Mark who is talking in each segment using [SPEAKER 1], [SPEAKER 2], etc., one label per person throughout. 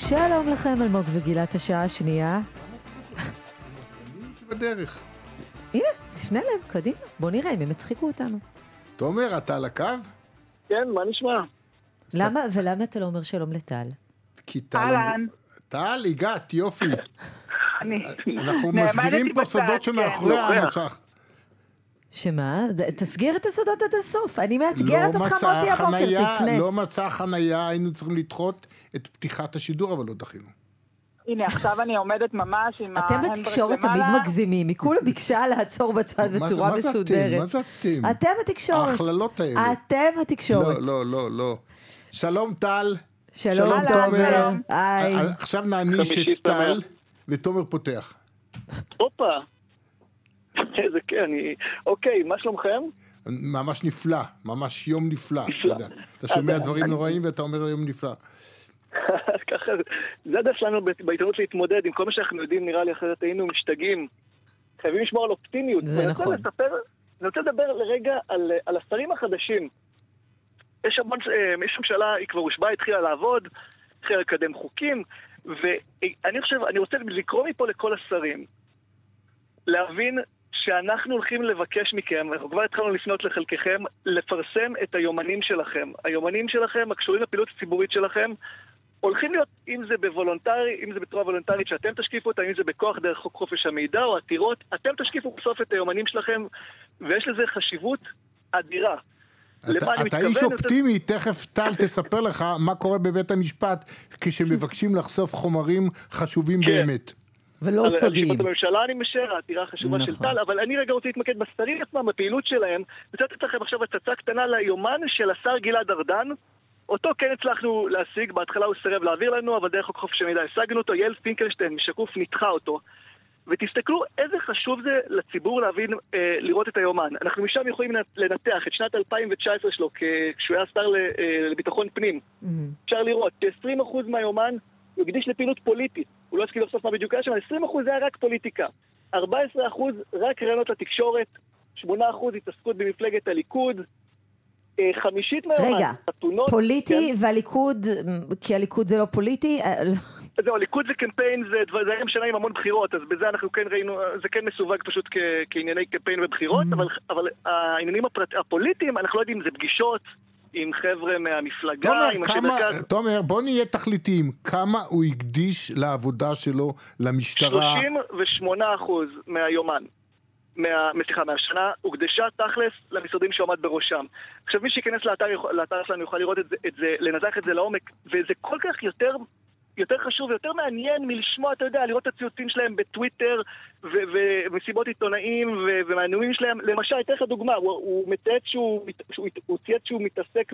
[SPEAKER 1] שלום לכם, אלמוג וגילת השעה השנייה.
[SPEAKER 2] בדרך.
[SPEAKER 1] הנה, תשנה להם, קדימה. בוא נראה אם הם הצחיקו אותנו.
[SPEAKER 2] תומר, אתה על הקו?
[SPEAKER 3] כן, מה נשמע?
[SPEAKER 1] ולמה אתה לא אומר שלום לטל?
[SPEAKER 2] כי טל...
[SPEAKER 4] אהלן.
[SPEAKER 2] טל, הגעת, יופי. אנחנו
[SPEAKER 4] נעמדתי
[SPEAKER 2] מסגירים פה
[SPEAKER 4] בצד,
[SPEAKER 2] סודות שמאחורי המסך.
[SPEAKER 1] שמה? תסגיר את הסודות עד הסוף. אני מאתגרת אותך מוטי הבוקר, תפנה.
[SPEAKER 2] לא מצא חנייה, היינו צריכים לדחות את פתיחת השידור, אבל לא דחינו.
[SPEAKER 4] הנה, עכשיו אני עומדת ממש עם
[SPEAKER 1] אתם בתקשורת תמיד מגזימים. היא כולה ביקשה לעצור בצד בצורה מסודרת.
[SPEAKER 2] מה זה אתם?
[SPEAKER 1] אתם התקשורת.
[SPEAKER 2] ההכללות האלה.
[SPEAKER 1] אתם התקשורת.
[SPEAKER 2] לא. שלום טל.
[SPEAKER 1] שלום תומר.
[SPEAKER 2] עכשיו נעניש את טל, ותומר פותח.
[SPEAKER 3] הופה. איזה כן, אוקיי, מה שלומכם?
[SPEAKER 2] ממש נפלא, ממש יום נפלא. אתה שומע דברים נוראים ואתה אומר יום נפלא.
[SPEAKER 3] ככה, זה הדף שלנו בעיתונות להתמודד עם כל מה שאנחנו יודעים, נראה לי אחרת היינו משתגעים. חייבים לשמור על אופטימיות.
[SPEAKER 1] זה נכון.
[SPEAKER 3] אני רוצה לדבר לרגע על השרים החדשים. יש ממשלה, היא כבר הושבעה, התחילה לעבוד, התחילה לקדם חוקים, ואני חושב, אני רוצה לקרוא מפה לכל השרים, להבין שאנחנו הולכים לבקש מכם, אנחנו כבר התחלנו לפנות לחלקכם, לפרסם את היומנים שלכם. היומנים שלכם, הקשורים לפעילות הציבורית שלכם, הולכים להיות, אם זה בוולונטרי, אם זה בצורה וולונטרית, שאתם תשקיפו אותה, אם זה בכוח דרך חוק חופש המידע או עתירות, אתם תשקיפו בסוף את היומנים שלכם, ויש לזה חשיבות אדירה.
[SPEAKER 2] אתה איש אופטימי, תכף טל תספר לך מה קורה בבית המשפט כשמבקשים לחשוף חומרים חשובים באמת.
[SPEAKER 1] ולא סודיים.
[SPEAKER 3] על הממשלה אני משער, העתירה החשובה של טל, אבל אני רגע רוצה להתמקד בשרים עצמם, בפעילות שלהם, וצריך לתת לכם עכשיו הצצה קטנה ליומן של השר גלעד ארדן, אותו כן הצלחנו להשיג, בהתחלה הוא סירב להעביר לנו, אבל דרך חוק חופש המידע השגנו אותו, יעל פינקלשטיין משקוף נדחה אותו, ותסתכלו איזה חשוב זה לציבור להבין, לראות את היומן. אנחנו משם יכולים לנתח את שנת 2019 שלו, כשהוא היה שר לביטחון פנים. אפשר לראות, 20% מהיומן הוא הקדיש לפעילות פוליטית. הוא לא הסכים לחשוף מה בדיוק היה שם, 20% זה היה רק פוליטיקה. 14% רק רעיונות לתקשורת, 8% התעסקות במפלגת הליכוד, 50% מהיומן.
[SPEAKER 1] רגע, פוליטי והליכוד, כי הליכוד זה לא פוליטי?
[SPEAKER 3] זהו, הליכוד זה קמפיין, זה היה משנה עם המון בחירות, אז בזה אנחנו כן ראינו, זה כן מסווג פשוט כענייני קמפיין ובחירות, אבל העניינים הפוליטיים, אנחנו לא יודעים אם זה פגישות עם חבר'ה מהמפלגה, עם השדקה.
[SPEAKER 2] תומר, בוא נהיה תכליתיים, כמה הוא הקדיש לעבודה שלו למשטרה?
[SPEAKER 3] 38% מהיומן. מהשנה הוקדשה תכלס למשרדים שעומד בראשם. עכשיו מי שיכנס לאתר שלנו יוכל לראות את זה, לנתח את זה לעומק, וזה כל כך יותר חשוב ויותר מעניין מלשמוע, אתה יודע, לראות את הציוצים שלהם בטוויטר ומסיבות עיתונאים ומהנאומים שלהם. למשל, אתן לך דוגמה, הוא ציית שהוא מתעסק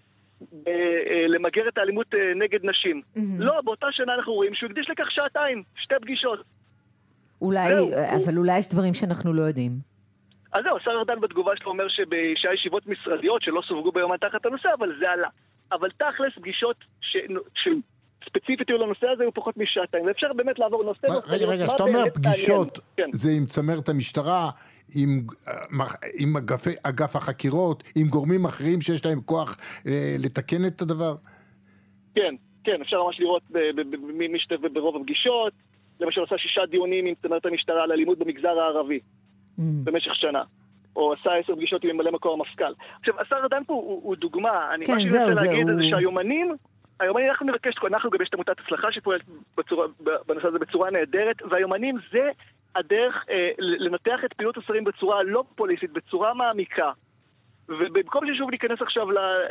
[SPEAKER 3] למגר את האלימות נגד נשים. לא, באותה שנה אנחנו רואים שהוא הקדיש לכך 2 2 פגישות.
[SPEAKER 1] אבל אולי יש דברים שאנחנו לא יודעים.
[SPEAKER 3] אז זהו, השר ארדן בתגובה שלו אומר שהיה ישיבות משרדיות שלא סווגו ביומן תחת הנושא, אבל זה עלה. אבל תכלס פגישות ספציפית לנושא הזה הוא פחות מ2, ואפשר באמת לעבור נושא.
[SPEAKER 2] רגע, שאתה אומר פגישות, זה עם צמרת המשטרה, עם אגף החקירות, עם גורמים אחרים שיש להם כוח לתקן את הדבר?
[SPEAKER 3] כן, אפשר ממש לראות מי משתתף ברוב הפגישות, למשל עשה 6 דיונים עם צמרת המשטרה על אלימות במגזר הערבי, במשך שנה. או עשה 10 פגישות עם ממלא מקום המפכ"ל. עכשיו, השר ארדן פה הוא דוגמה, מה שאני רוצה להגיד זה שהיומנים, אנחנו גבש את עמותת הצלחה שפועלת בנושא הזה בצורה נהדרת, והיומנים זה הדרך לנתח את פעילות השרים בצורה לא פוליטית, בצורה מעמיקה. ובמקום ששוב ניכנס עכשיו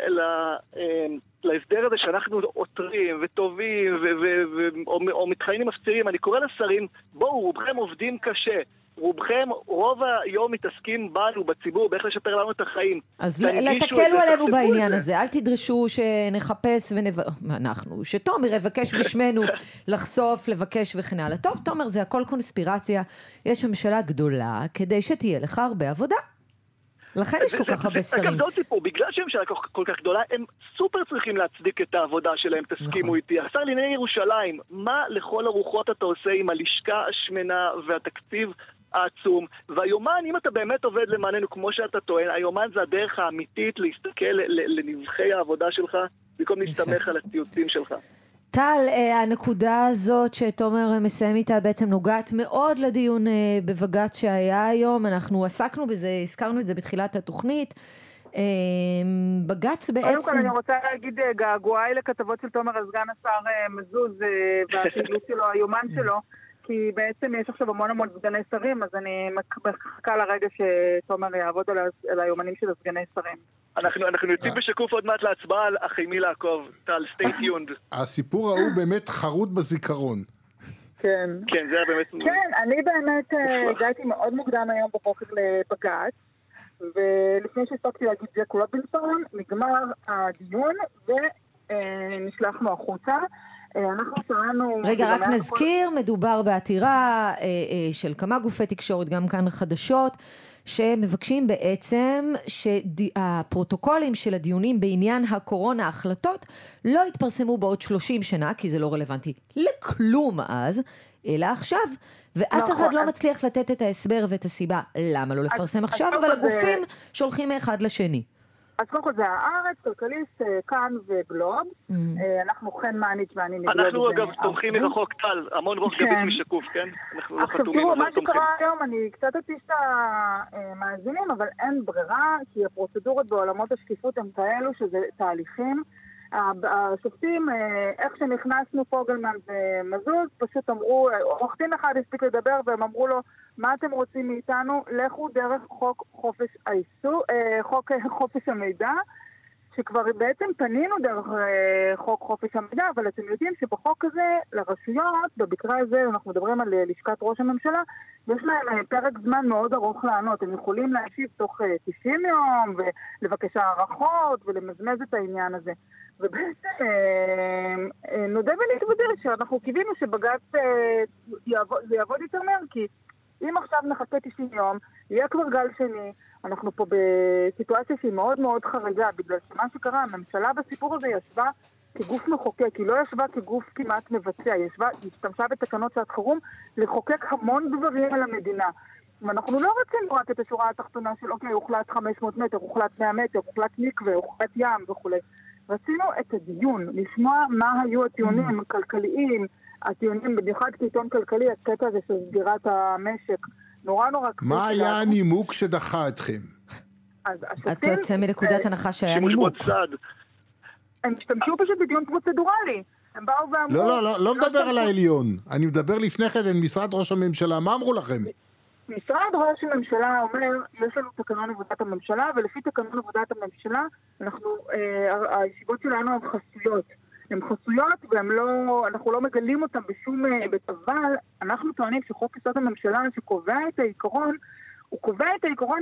[SPEAKER 3] להסדר הזה שאנחנו עותרים וטובים או מתחיינים מפצירים, אני קורא לשרים, בואו, רובכם עובדים קשה. רובכם רוב היום מתעסקים בנו, בציבור, באיך לשפר לנו את החיים.
[SPEAKER 1] אז תקלו עלינו בעניין הזה, אל תדרשו שנחפש שתומר יבקש בשמנו לחשוף, לבקש וכן הלאה. טוב, תומר, זה הכל קונספירציה, יש ממשלה גדולה כדי שתהיה לך הרבה עבודה. לכן יש כל כך הרבה שרים.
[SPEAKER 3] אגב, זאת סיפור, בגלל שהממשלה כל כך גדולה, הם סופר צריכים להצדיק את העבודה שלהם, תסכימו איתי. השר לענייני ירושלים, מה לכל הרוחות אתה עושה עם הלשכה השמנה והתקציב העצום? והיומן, אם אתה באמת עובד למעננו כמו שאתה טוען, היומן זה הדרך האמיתית להסתכל לנבחי העבודה שלך, במקום להסתמך על הציוצים שלך.
[SPEAKER 1] טל, הנקודה הזאת שתומר מסיים איתה בעצם נוגעת מאוד לדיון בבג"ץ שהיה היום. אנחנו עסקנו בזה, הזכרנו את זה בתחילת התוכנית. בג"ץ בעצם...
[SPEAKER 4] קודם כל אני רוצה להגיד געגועי לכתבות של תומר על סגן השר מזוז והפעילות שלו, היומן שלו, כי בעצם יש עכשיו המון סגני שרים, אז אני מחכה לרגע שתומר יעבוד על היומנים של הסגני שרים.
[SPEAKER 3] אנחנו יוצאים בשקוף עוד מעט להצבעה על אחי מי לעקוב. טל, stay tuned.
[SPEAKER 2] הסיפור ההוא באמת חרוט בזיכרון.
[SPEAKER 4] כן.
[SPEAKER 3] כן, זה היה באמת...
[SPEAKER 4] כן, אני באמת הגעתי מאוד מוקדם היום בבוקר לבג"ץ, ולפני שהספקתי להגיד ג'ק רובינסון, נגמר הדיון ונשלחנו החוצה. אנחנו שאלנו...
[SPEAKER 1] רגע, רק נזכיר, מדובר בעתירה של כמה גופי תקשורת, גם כאן חדשות, שמבקשים בעצם שהפרוטוקולים של הדיונים בעניין הקורונה, ההחלטות, לא יתפרסמו בעוד 30 שנה, כי זה לא רלוונטי לכלום אז, אלא עכשיו. ואף אחד לא מצליח לתת את ההסבר ואת הסיבה למה לא לפרסם עכשיו, אבל הגופים שולחים מאחד לשני.
[SPEAKER 4] אז קודם כל זה הארץ, כלכליסט, כאן וגלוב. אנחנו חן מענית ואני נגלוב.
[SPEAKER 3] אנחנו אגב תומכים מרחוק, טל, המון רוח גבית משקוף, כן? אנחנו לא חתומים,
[SPEAKER 4] תראו, מה שקרה היום, אני קצת אטיש את המאזינים, אבל אין ברירה, כי הפרוצדורות בעולמות השקיפות הם כאלו שזה תהליכים. השופטים, איך שנכנסנו פוגלמן ומזוז, פשוט אמרו, עורך דין אחד הספיק לדבר והם אמרו לו, מה אתם רוצים מאיתנו? לכו דרך חוק חופש המידע, שכבר בעצם פנינו דרך חוק חופש המידע, אבל אתם יודעים שבחוק הזה, לרשויות, במקרה הזה אנחנו מדברים על לשכת ראש הממשלה, יש להם פרק זמן מאוד ארוך לענות, הם יכולים להשיב תוך 90 יום, ולבקש הערכות, ולמזמז את העניין הזה. ובעצם נודה ונתוודה שאנחנו קיווינו שבג"ץ יעבוד יותר מהר, כי אם עכשיו נחכה 90 יום, יהיה כבר גל שני, אנחנו פה בסיטואציה שהיא מאוד מאוד חריגה, בגלל שמה שקרה, הממשלה בסיפור הזה ישבה כגוף מחוקק, היא לא ישבה כגוף כמעט מבצע, היא השתמשה בתקנות שעת חירום לחוקק המון דברים על המדינה. ואנחנו לא רצינו רק את השורה התחתונה של אוקיי, הוחלט 500 מטר, הוחלט 100 מטר, הוחלט מקווה, הוחלט ים וכו'. רצינו את הדיון, לשמוע מה היו הטיעונים הכלכליים, הטיעונים במיוחד כעיתון כלכלי, הקטע הזה של סגירת המשק. נורא
[SPEAKER 2] מה היה הנימוק שדחה אתכם?
[SPEAKER 1] אתה יוצא מנקודת הנחה שהיה נימוק.
[SPEAKER 4] הם השתמשו פשוט בדיון פרוצדורלי. הם באו ואמרו...
[SPEAKER 2] לא מדבר על העליון. אני מדבר לפני כן עם משרד ראש הממשלה. מה אמרו לכם?
[SPEAKER 4] משרד ראש הממשלה אומר, יש לנו תקנון עבודת הממשלה, ולפי תקנון עבודת הממשלה, הישיבות שלנו הן חסויות. הן חסויות ואנחנו לא מגלים אותן בשום היבט, אבל אנחנו טוענים שחוק יסוד הממשלה שקובע את העיקרון, הוא קובע את העיקרון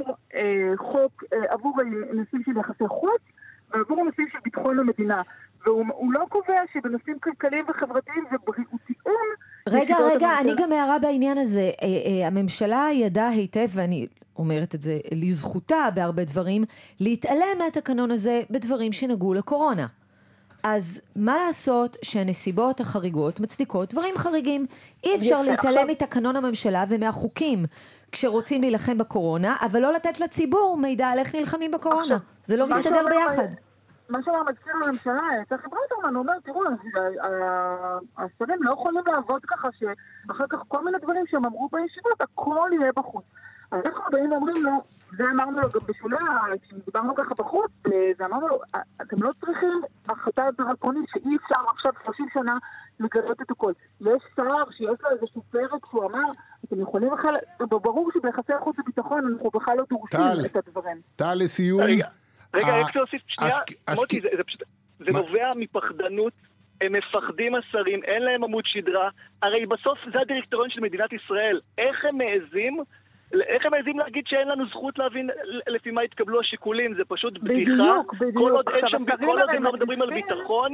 [SPEAKER 4] עבור נושאים של יחסי חוץ ועבור נושאים של ביטחון המדינה. והוא לא קובע שבנושאים כלכליים וחברתיים ובריאותיים...
[SPEAKER 1] רגע, אני גם הערה בעניין הזה. הממשלה ידעה היטב, ואני אומרת את זה לזכותה בהרבה דברים, להתעלם מהתקנון הזה בדברים שנגעו לקורונה. אז מה לעשות שהנסיבות החריגות מצדיקות דברים חריגים? אי אפשר להתעלם מתקנון הממשלה ומהחוקים כשרוצים להילחם בקורונה, אבל לא לתת לציבור מידע על איך נלחמים בקורונה. זה לא מסתדר ביחד.
[SPEAKER 4] מה שאומר מזכיר לממשלה, צריך ברטרמן, הוא אומר, תראו, השרים לא יכולים לעבוד ככה, שאחר כך כל מיני דברים שהם אמרו בישיבות, הכל יהיה בחוץ. אז אנחנו באים ואומרים לו, זה אמרנו לו גם בשולה, כשדיברנו ככה בחוץ, זה אמרנו לו, אתם לא צריכים החלטה דרקונית שאי אפשר עכשיו 30 שנה לגלות את הכל. יש שר שיש לו איזשהו פרק שהוא אמר, אתם יכולים בכלל, ברור שביחסי החוץ וביטחון אנחנו בכלל לא דורשים את הדברים.
[SPEAKER 2] טל, לסיום.
[SPEAKER 3] רגע, איך להוסיף שנייה? מוטי, זה נובע מפחדנות, הם מפחדים השרים, אין להם עמוד שדרה, הרי בסוף זה הדירקטוריון של מדינת ישראל. איך הם מעזים להגיד שאין לנו זכות להבין לפי מה התקבלו השיקולים? זה פשוט בדיחה. כל עוד הם לא מדברים על ביטחון,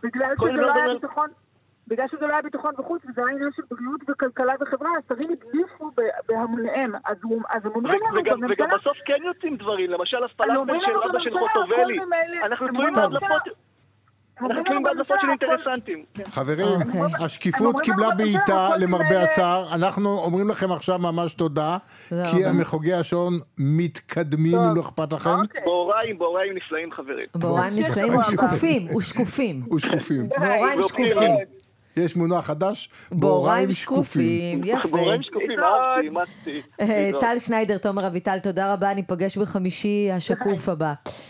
[SPEAKER 4] בגלל שזה לא היה ביטחון בחוץ, וזה היה עניין של בריאות וכלכלה וחברה, השרים הדליפו בהמוניהם. אז הם אומרים לנו בממשלה...
[SPEAKER 3] וגם בסוף כן יוצאים דברים, למשל הפלאפל של רבא של חוטובלי. אנחנו תלויים עד לפות... אנחנו תלויים בהדלפות של אינטרסנטים.
[SPEAKER 2] חברים, השקיפות קיבלה בעיטה למרבה הצער. אנחנו אומרים לכם עכשיו ממש תודה, כי המחוגי השעון מתקדמים, אם לא אכפת לכם.
[SPEAKER 3] בהוריים נפלאים, חברים.
[SPEAKER 1] בהוריים נפלאים ושקופים. בהוריים שקופים.
[SPEAKER 2] יש מונח חדש,
[SPEAKER 1] בהוריים שקופים. יפה.
[SPEAKER 3] בהוריים שקופים, אהבתי.
[SPEAKER 1] טל שניידר, תומר אביטל, תודה רבה, ניפגש בחמישי השקוף הבא.